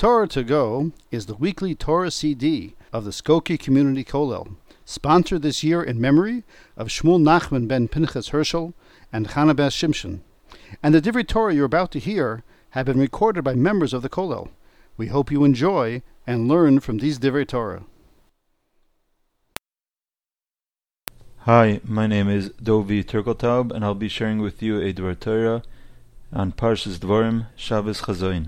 Torah to Go is the weekly Torah CD of the Skokie Community Kollel, sponsored this year in memory of Shmuel Nachman ben Pinchas Herschel and Chana Bas Shimshon. And the Divrei Torah you're about to hear have been recorded by members of the Kollel. We hope you enjoy and learn from these Divrei Torah. Hi, my name is Dovi Turkeltaub, and I'll be sharing with you a Divrei Torah on Parshas Dvarim, Shabbos Chazoin.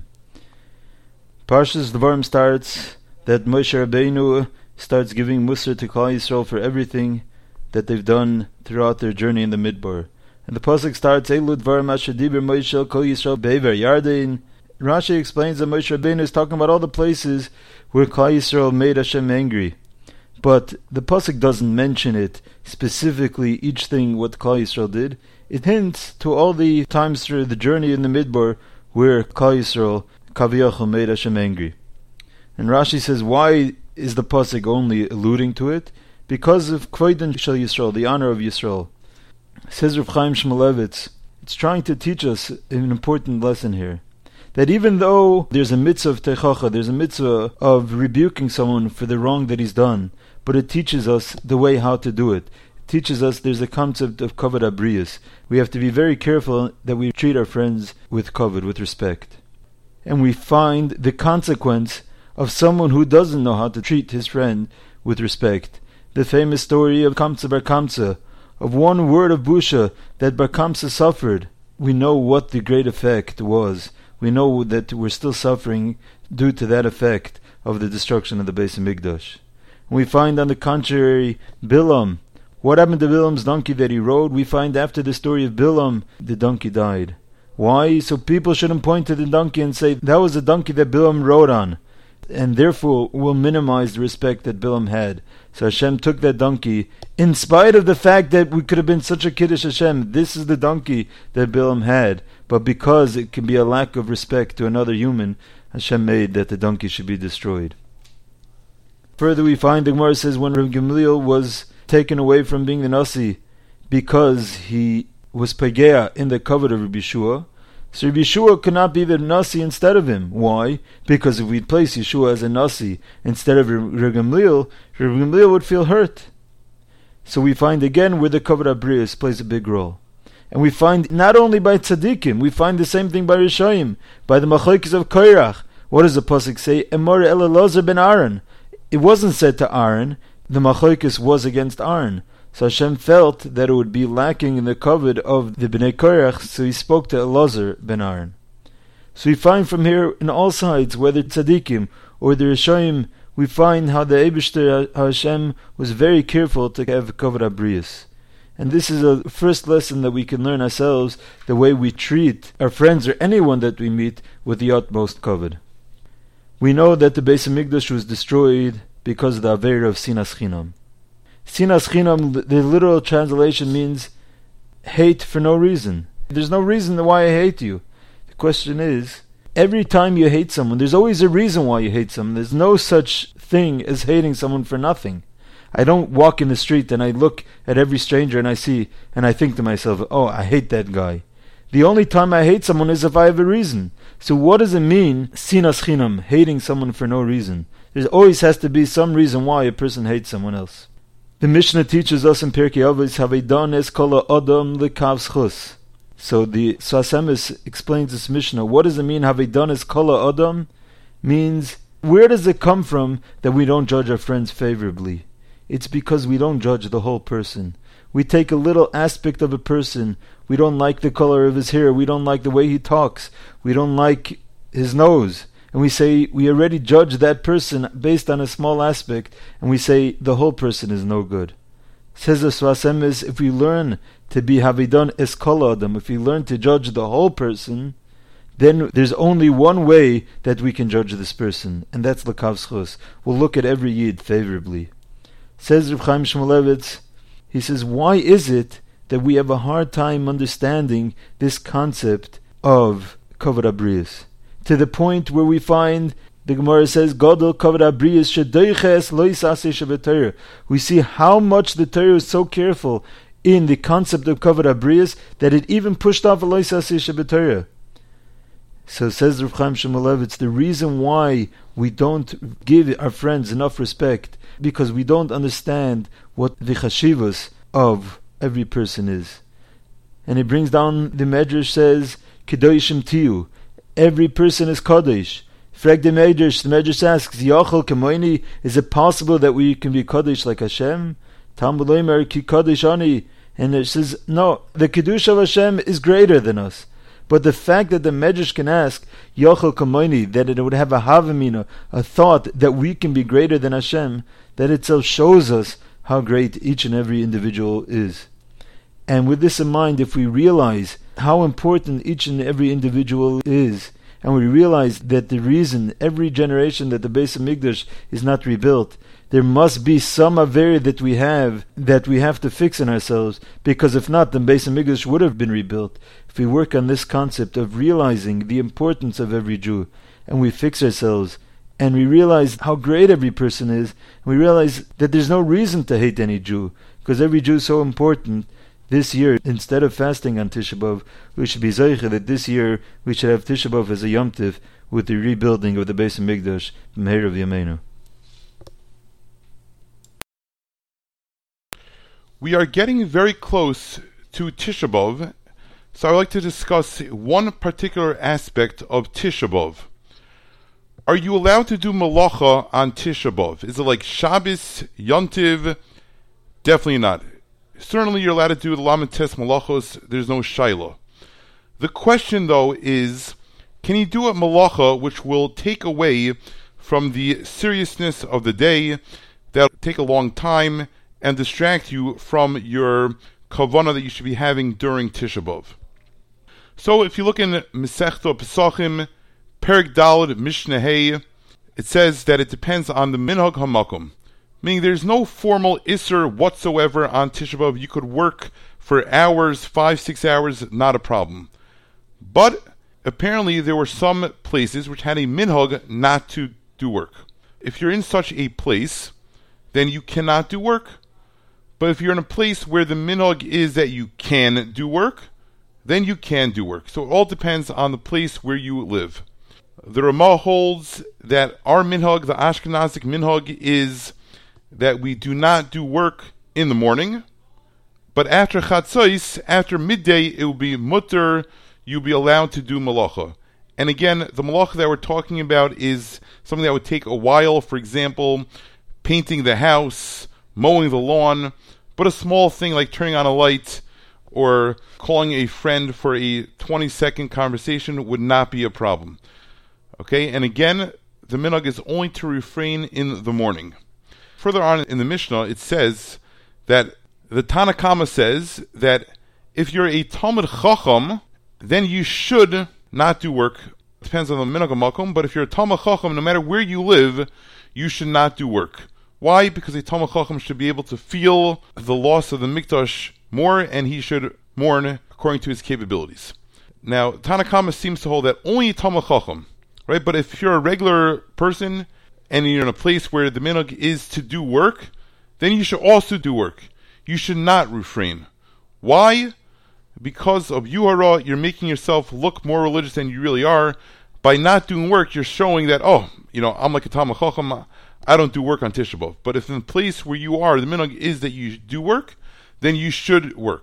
Parshas Dvarim starts that Moshe Rabbeinu starts giving Musar to Klal Yisrael for everything that they've done throughout their journey in the Midbar. And the pasuk starts, Elu Dvarim Asher Diber Moshe Kol Yisrael Be'ever Yarden. Rashi explains that Moshe Rabbeinu is talking about all the places where Klal Yisrael made Hashem angry. But the pasuk doesn't mention it specifically, each thing what Klal Yisrael did. It hints to all the times through the journey in the Midbar where Klal Yisrael Kaviyachal made Hashem angry. And Rashi says, why is the pasuk only alluding to it? Because of Kvoiden Shel Yisrael, the honor of Yisrael. Says Rav Chaim Shmulevitz, it's trying to teach us an important lesson here. That even though there's a mitzvah of techacha, there's a mitzvah of rebuking someone for the wrong that he's done, but it teaches us the way how to do it. It teaches us there's a concept of kavod abrius. We have to be very careful that we treat our friends with kavod, with respect. And we find the consequence of someone who doesn't know how to treat his friend with respect. The famous story of Kamsa Bar Kamsa, of one word of busha that Bar Kamsa suffered. We know what the great effect was. We know that we're still suffering due to that effect of the destruction of the Beis Hamikdash. We find on the contrary, Bilam. What happened to Bilam's donkey that he rode? We find after the story of Bilam, the donkey died. Why? So people shouldn't point to the donkey and say, that was a donkey that Bilam rode on. And therefore will minimize the respect that Bilam had. So Hashem took that donkey, in spite of the fact that we could have been such a Kiddush Hashem, this is the donkey that Bilam had. But because it can be a lack of respect to another human, Hashem made that the donkey should be destroyed. Further we find the Gemara says when Rav Gamliel was taken away from being the Nasi because he was Pagea in the covet of Rabbi Yeshua, so Rabbi Yeshua could not be the Nasi instead of him. Why? Because if we'd place Yeshua as a Nasi instead of Rav Gamliel would feel hurt. So we find again where the Kavod Abrius plays a big role. And we find not only by Tzaddikim, we find the same thing by Rishoyim, by the Machlokes of Korach. What does the pasuk say? Emor Elazar ben Aaron. It wasn't said to Aaron, the Machlokes was against Aaron. So Hashem felt that it would be lacking in the kavod of the Bnei Korach, so he spoke to Elazar ben Aaron. So we find from here, in all sides, whether Tzaddikim or the Rishoyim, we find how the Eibishter Hashem was very careful to have kavod abrius. And this is a first lesson that we can learn ourselves, the way we treat our friends or anyone that we meet with the utmost kavod. We know that the Beis Hamikdash was destroyed because of the Aveira of Sinas Chinam. Sinas Chinam, the literal translation means hate for no reason. There's no reason why I hate you. The question is, every time you hate someone, there's always a reason why you hate someone. There's no such thing as hating someone for nothing. I don't walk in the street and I look at every stranger and I see and I think to myself, oh, I hate that guy. The only time I hate someone is if I have a reason. So what does it mean, sinas chinam, hating someone for no reason? There always has to be some reason why a person hates someone else. The Mishnah teaches us in Pirkei Avos, Havedan es kol adam lekav schus. So the Sfas Emes explains this Mishnah. What does it mean, Havedan es kol adam? Means, where does it come from that we don't judge our friends favorably? It's because we don't judge the whole person. We take a little aspect of a person. We don't like the color of his hair. We don't like the way he talks. We don't like his nose. And we say, we already judge that person based on a small aspect, and we say the whole person is no good. Says the Sfas Emes, if we learn to be Havidan es kol adam, if we learn to judge the whole person, then there's only one way that we can judge this person, and that's lekav schus. We'll look at every yid favorably. Says Rav Chaim Shmulevitz, he says, why is it that we have a hard time understanding this concept of kavod abrius? To the point where we find, the Gemara says, Gadol kavod abrius shedoiches lo yisaseh shebetorah. We see how much the Torah is so careful in the concept of kavod abrius that it even pushed off lo yisaseh shebetorah. So says Rav Chaim Shmulevitz, the reason why we don't give our friends enough respect, because we don't understand what the chashivas of every person is. And he brings down, the Medrash says, Kedoshim Tiyu, every person is Kodesh. Frag the Medrash asks, Yochel Kamoini, is it possible that we can be Kodesh like Hashem? Talmud Leimer Ki Kodesh Ani. And it says, no, the Kiddush of Hashem is greater than us. But the fact that the Medrash can ask, Yochel Kamoini, that it would have a havamina, a thought that we can be greater than Hashem, that itself shows us how great each and every individual is. And with this in mind, if we realize how important each and every individual is, and we realize that the reason every generation that the Beis HaMikdash is not rebuilt, there must be some avera that we have to fix in ourselves, because if not, the Beis HaMikdash would have been rebuilt. If we work on this concept of realizing the importance of every Jew, and we fix ourselves, and we realize how great every person is, and we realize that there's no reason to hate any Jew, because every Jew is so important. This year, instead of fasting on Tisha B'Av, we should be zeicha that this year we should have Tisha B'Av as a Yom Tiv with the rebuilding of the Beis HaMikdash, Meir of Yameinu. We are getting very close to Tisha B'Av, so I would like to discuss one particular aspect of Tisha B'Av. Are you allowed to do malacha on Tisha B'Av? Is it like Shabbos, Yom Tiv? Definitely not. Certainly you're allowed to do the Lamed Tes Malachos, there's no Shaila. The question though is, can you do a malacha which will take away from the seriousness of the day, that will take a long time, and distract you from your kavanah that you should be having during Tisha B'Av? So if you look in Masechta Pesachim, Perek Daled, Mishnah Hey, it says that it depends on the Minhag HaMakom. Meaning there's no formal Isser whatsoever on Tisha B'Av. You could work for hours, 5-6 hours, not a problem. But apparently there were some places which had a minhag not to do work. If you're in such a place, then you cannot do work. But if you're in a place where the minhag is that you can do work, then you can do work. So it all depends on the place where you live. The Ramah holds that our minhag, the Ashkenazic minhag, is that we do not do work in the morning, but after Chatzos, after midday, it will be mutter, you'll be allowed to do malacha. And again, the malacha that we're talking about is something that would take a while, for example, painting the house, mowing the lawn, but a small thing like turning on a light or calling a friend for a 20-second conversation would not be a problem. Okay, and again, the minhag is only to refrain in the morning. Further on in the Mishnah, it says that the Tanna Kama says that if you're a Talmud Chacham, then you should not do work. It depends on the minhag makom, but if you're a Talmud Chacham, no matter where you live, you should not do work. Why? Because a Talmud Chacham should be able to feel the loss of the Mikdash more, and he should mourn according to his capabilities. Now, Tanna Kama seems to hold that only a Talmud Chacham, right? But if you're a regular person, and you're in a place where the minhag is to do work, then you should also do work. You should not refrain. Why? Because of yuhara, you're making yourself look more religious than you really are. By not doing work, you're showing that, I'm like a Talmud Chacham, I don't do work on Tisha B'Av. But if in the place where you are, the minhag is that you do work, then you should work.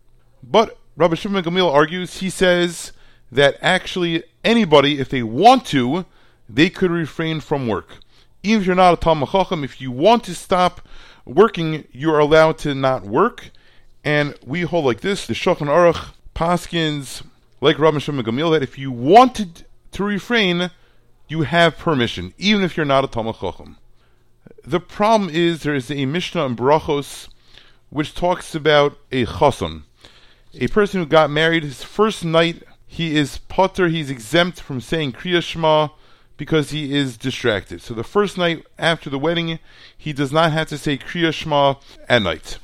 But Rabbi Shimon ben Gamliel argues, he says that actually anybody, if they want to, they could refrain from work. Even if you're not a Talmud Chacham, if you want to stop working, you are allowed to not work. And we hold like this, the Shulchan Aruch paskins, like Rabbi Shimon ben Gamliel, that if you wanted to refrain, you have permission, even if you're not a Talmud Chacham. The problem is there is a Mishnah in Brachos which talks about a Chason, a person who got married. His first night, he is pater, he's exempt from saying Kriya Shema, because he is distracted. So the first night after the wedding, he does not have to say Kriya Shema at night.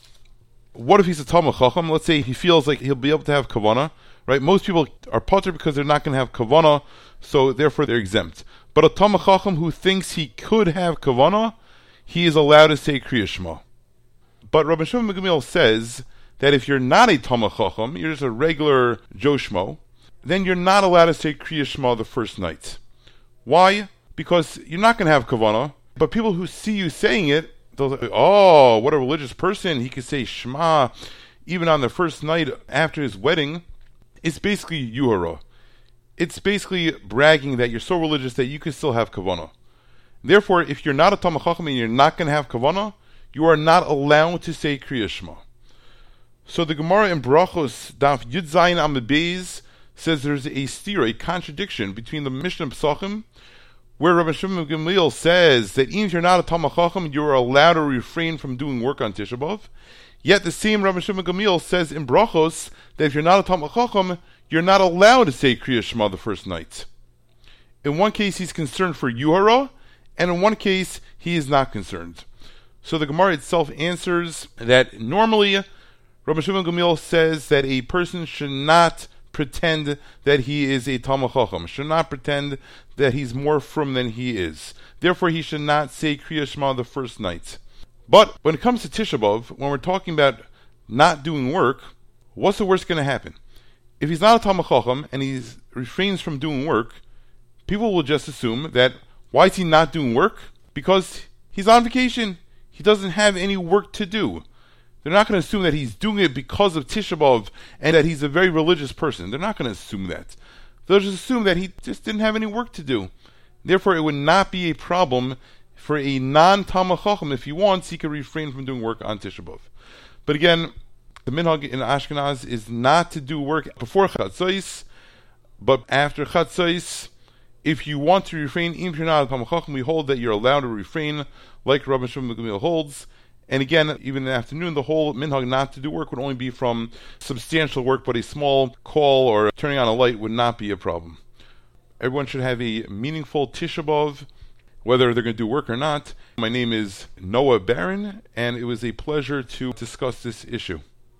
What if he's a Talmud Chacham? Let's say he feels like he'll be able to have kavanah, right? Most people are pater because they're not going to have kavanah, so therefore they're exempt. But a Talmud Chacham who thinks he could have kavanah, he is allowed to say Kriya Shema. But Rabbi Shimon ben Gamliel says that if you're not a Talmud Chacham, you're just a regular Joe Schmo, then you're not allowed to say Kriya Shema the first night. Why? Because you're not going to have kavanah, but people who see you saying it, they'll say, oh, what a religious person, he could say Shema even on the first night after his wedding. It's basically yuhara. It's basically bragging that you're so religious that you can still have kavanah. Therefore, if you're not a Talmid Chacham and you're not going to have kavanah, you are not allowed to say Kriya Shema. So the Gemara in Brachos, Daf Yud Zayin Amud Beis, says there's a stira, a contradiction between the Mishnah Pesachim, where Rabbi Shimon ben Gamliel says that even if you're not a Talmid Chacham, you are allowed to refrain from doing work on Tisha B'Av. Yet the same Rabbi Shimon ben Gamliel says in Brachos that if you're not a Talmid Chacham, you're not allowed to say Kriya Shema the first night. In one case, he's concerned for Yuhara, and in one case, he is not concerned. So the Gemara itself answers that normally, Rabbi Shimon ben Gamliel says that a person should not pretend that he is a Talmid Chacham, should not pretend that he's more frum than he is. Therefore, he should not say Kriya Shema the first night. But when it comes to Tisha B'Av, when we're talking about not doing work, what's the worst going to happen? If he's not a Talmid Chacham and he refrains from doing work, people will just assume that, why is he not doing work? Because he's on vacation. He doesn't have any work to do. They're not going to assume that he's doing it because of Tisha B'Av and that he's a very religious person. They're not going to assume that. They'll just assume that he just didn't have any work to do. Therefore, it would not be a problem for a non-Talmid Chacham. If he wants, he can refrain from doing work on Tisha B'Av. But again, the minhag in Ashkenaz is not to do work before Chatzos, but after Chatzos. If you want to refrain, even if you're not a Talmid Chacham, we hold that you're allowed to refrain, like Rabbi Shimon ben Gamliel holds. And again, even in the afternoon, the whole minhag not to do work would only be from substantial work, but a small call or turning on a light would not be a problem. Everyone should have a meaningful Tisha B'Av, whether they're going to do work or not. My name is Noah Barron, and it was a pleasure to discuss this issue.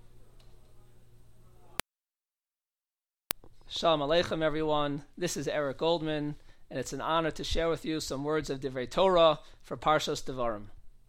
Shalom Aleichem, everyone. This is Eric Goldman, and it's an honor to share with you some words of Divrei Torah for Parshas Devarim.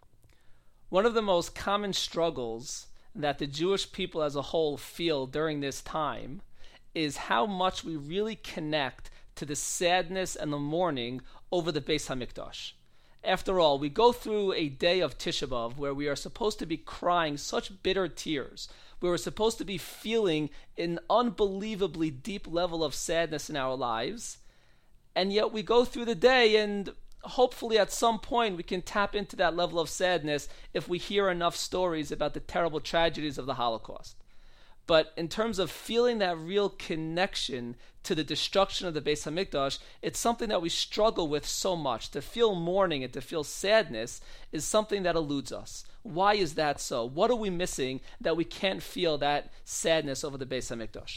One of the most common struggles that the Jewish people as a whole feel during this time is how much we really connect to the sadness and the mourning over the Beis HaMikdash. After all, we go through a day of Tisha B'Av where we are supposed to be crying such bitter tears, where we're supposed to be feeling an unbelievably deep level of sadness in our lives, and yet we go through the day and hopefully at some point we can tap into that level of sadness if we hear enough stories about the terrible tragedies of the Holocaust. But in terms of feeling that real connection to the destruction of the Beis HaMikdash, it's something that we struggle with so much. To feel mourning and to feel sadness is something that eludes us. Why is that so? What are we missing that we can't feel that sadness over the Beis HaMikdash?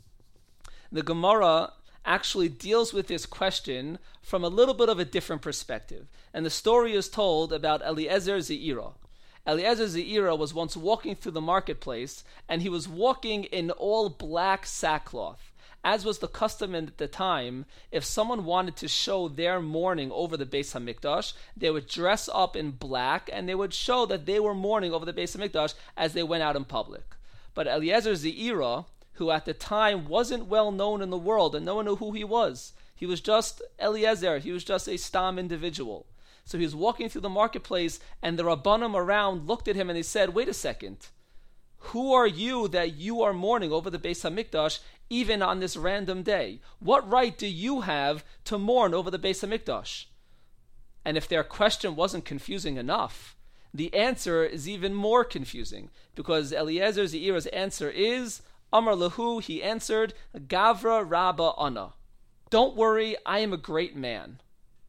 The Gemara actually deals with this question from a little bit of a different perspective. And the story is told about Eliezer Ze'ira. Eliezer Ze'ira was once walking through the marketplace, and he was walking in all black sackcloth. As was the custom at the time, if someone wanted to show their mourning over the Beis HaMikdash, they would dress up in black, and they would show that they were mourning over the Beis HaMikdash as they went out in public. But Eliezer Ze'ira, who at the time wasn't well known in the world, and no one knew who he was. He was just Eliezer. He was just a stam individual. So he was walking through the marketplace, and the Rabbanim around looked at him and they said, wait a second. Who are you that you are mourning over the Beis HaMikdash even on this random day? What right do you have to mourn over the Beis HaMikdash? And if their question wasn't confusing enough, the answer is even more confusing, because Eliezer Ze'ira's answer is, Amar Lahu, he answered, Gavra Rabba Ana. Don't worry, I am a great man.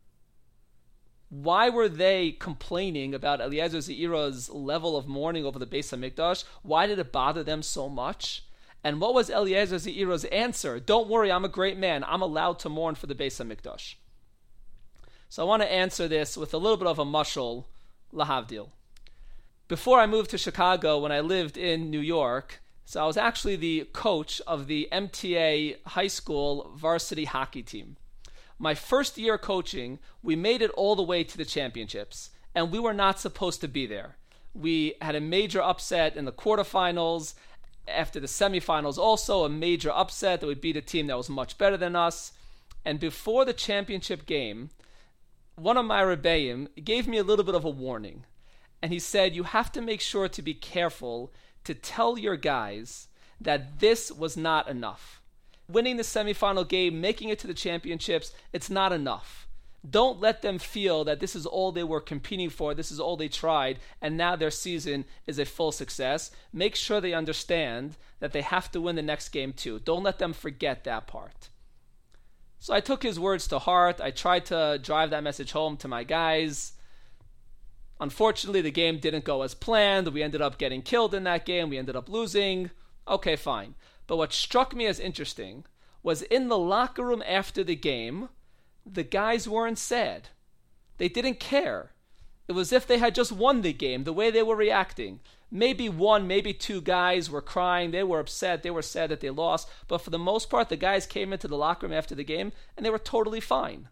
Why were they complaining about Eliezer Ze'ira's level of mourning over the Beis HaMikdash? Why did it bother them so much? And what was Eliezer Ze'ira's answer? Don't worry, I'm a great man. I'm allowed to mourn for the Beis HaMikdash. So I want to answer this with a little bit of a mashal, lahavdil. Before I moved to Chicago, when I lived in New York, so I was actually the coach of the MTA high school varsity hockey team. My first year coaching, we made it all the way to the championships, and we were not supposed to be there. We had a major upset in the quarterfinals. after the semifinals also, a major upset that we beat a team that was much better than us. And before the championship game, one of my Rebbeim gave me a little bit of a warning. And he said, you have to make sure to be careful to tell your guys that this was not enough. Winning the semifinal game, making it to the championships, it's not enough. Don't let them feel that this is all they were competing for, this is all they tried, and now their season is a full success. Make sure they understand that they have to win the next game too. Don't let them forget that part. So I took his words to heart. I tried to drive that message home to my guys. Unfortunately, the game didn't go as planned. We ended up getting killed in that game. We ended up losing. Okay, fine. But what struck me as interesting was in the locker room after the game, the guys weren't sad. They didn't care. It was as if they had just won the game, the way they were reacting. Maybe one, maybe two guys were crying. They were upset. They were sad that they lost. But for the most part, the guys came into the locker room after the game, and they were totally fine.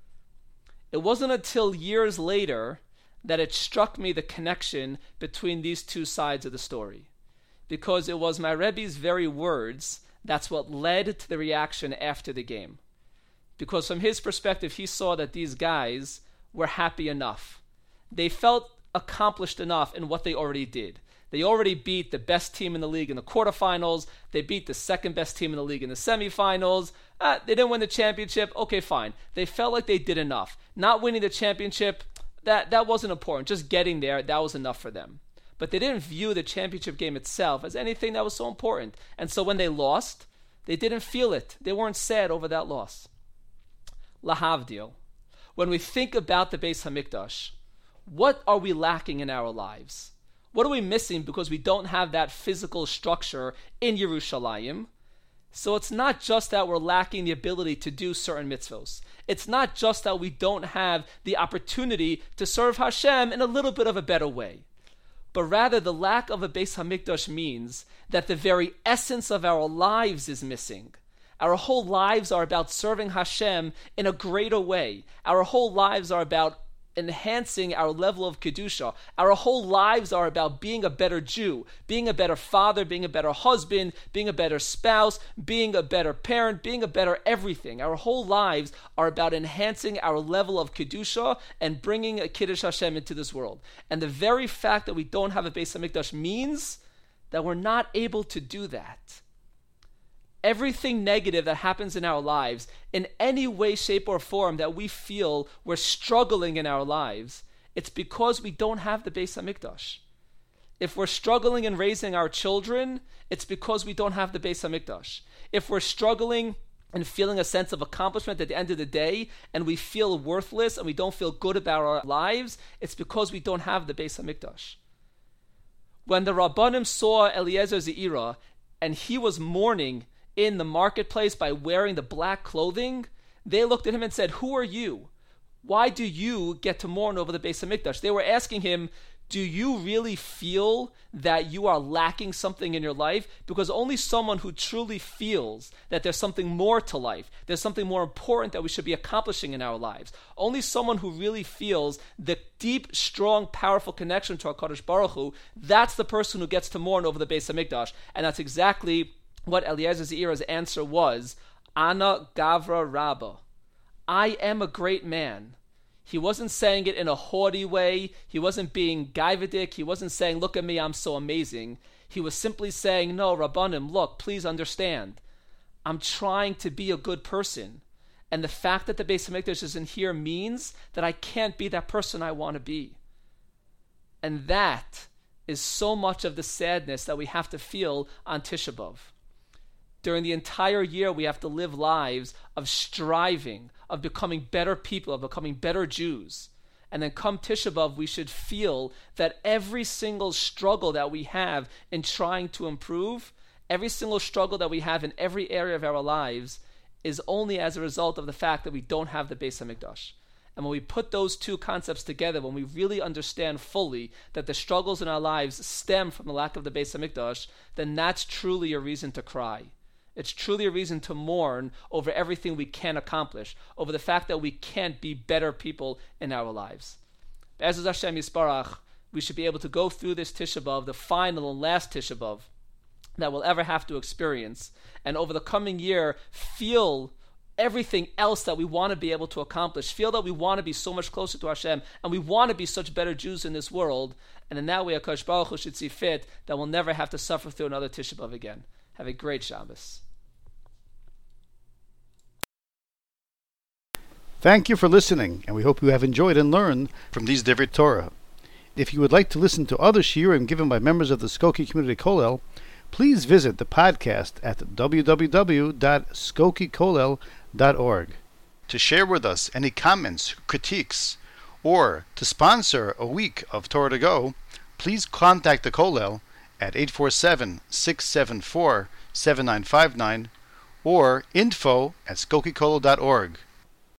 It wasn't until years later that it struck me the connection between these two sides of the story. Because it was my Rebbe's very words that's what led to the reaction after the game. Because from his perspective, he saw that these guys were happy enough. They felt accomplished enough in what they already did. They already beat the best team in the league in the quarterfinals. They beat the second best team in the league in the semifinals. They didn't win the championship. Okay, fine. They felt like they did enough. Not winning the championship, that wasn't important. Just getting there, that was enough for them. But they didn't view the championship game itself as anything that was so important. And so when they lost, they didn't feel it. They weren't sad over that loss. Lahavdil. When we think about the Beis Hamikdash, what are we lacking in our lives? What are we missing because we don't have that physical structure in Yerushalayim? So it's not just that we're lacking the ability to do certain mitzvos. It's not just that we don't have the opportunity to serve Hashem in a little bit of a better way. But rather the lack of a Beis Hamikdash means that the very essence of our lives is missing. Our whole lives are about serving Hashem in a greater way. Our whole lives are about enhancing our level of Kedusha. Our whole lives are about being a better Jew, being a better father, being a better husband, being a better spouse, being a better parent, being a better everything. Our whole lives are about enhancing our level of Kedusha and bringing a Kiddush Hashem into this world. And the very fact that we don't have a Beis Hamikdash means that we're not able to do that. Everything negative that happens in our lives, in any way, shape, or form that we feel we're struggling in our lives, it's because we don't have the Beis Hamikdash. If we're struggling in raising our children, it's because we don't have the Beis Hamikdash. If we're struggling and feeling a sense of accomplishment at the end of the day, and we feel worthless and we don't feel good about our lives, it's because we don't have the Beis Hamikdash. When the Rabbanim saw Eliezer Ze'ira, and he was mourning in the marketplace by wearing the black clothing, they looked at him and said, "Who are you? Why do you get to mourn over the Beis Hamikdash?" They were asking him, do you really feel that you are lacking something in your life? Because only someone who truly feels that there's something more to life, there's something more important that we should be accomplishing in our lives, only someone who really feels the deep, strong, powerful connection to HaKadosh Baruch Hu, that's the person who gets to mourn over the Beis Hamikdash. And that's exactly what Eliezer Ze'ira's answer was. Ana Gavra Rabba. I am a great man. He wasn't saying it in a haughty way. He wasn't being gaivadik. He wasn't saying, look at me, I'm so amazing. He was simply saying, no, Rabbanim, look, please understand. I'm trying to be a good person. And the fact that the Beis Hamikdash isn't here means that I can't be that person I want to be. And that is so much of the sadness that we have to feel on Tisha B'Av. During the entire year, we have to live lives of striving, of becoming better people, of becoming better Jews. And then come Tisha B'Av, we should feel that every single struggle that we have in trying to improve, every single struggle that we have in every area of our lives is only as a result of the fact that we don't have the Beis Hamikdash. And when we put those two concepts together, when we really understand fully that the struggles in our lives stem from the lack of the Beis Hamikdash, then that's truly a reason to cry. It's truly a reason to mourn over everything we can accomplish, over the fact that we can't be better people in our lives. Be'ezus Hashem Yisparach, we should be able to go through this Tisha B'Av, the final and last Tisha B'Av, that we'll ever have to experience, and over the coming year feel everything else that we want to be able to accomplish, feel that we want to be so much closer to Hashem, and we want to be such better Jews in this world, and in that way HaKadosh Baruch Hu should see fit that we'll never have to suffer through another Tisha B'Av again. Have a great Shabbos. Thank you for listening, and we hope you have enjoyed and learned from these Divrei Torah. If you would like to listen to other shiurim given by members of the Skokie Community Kollel, please visit the podcast at www.skokiekollel.org. To share with us any comments, critiques, or to sponsor a week of Torah to Go, please contact the Kollel at 847-674-7959 or info@skokiekollel.org.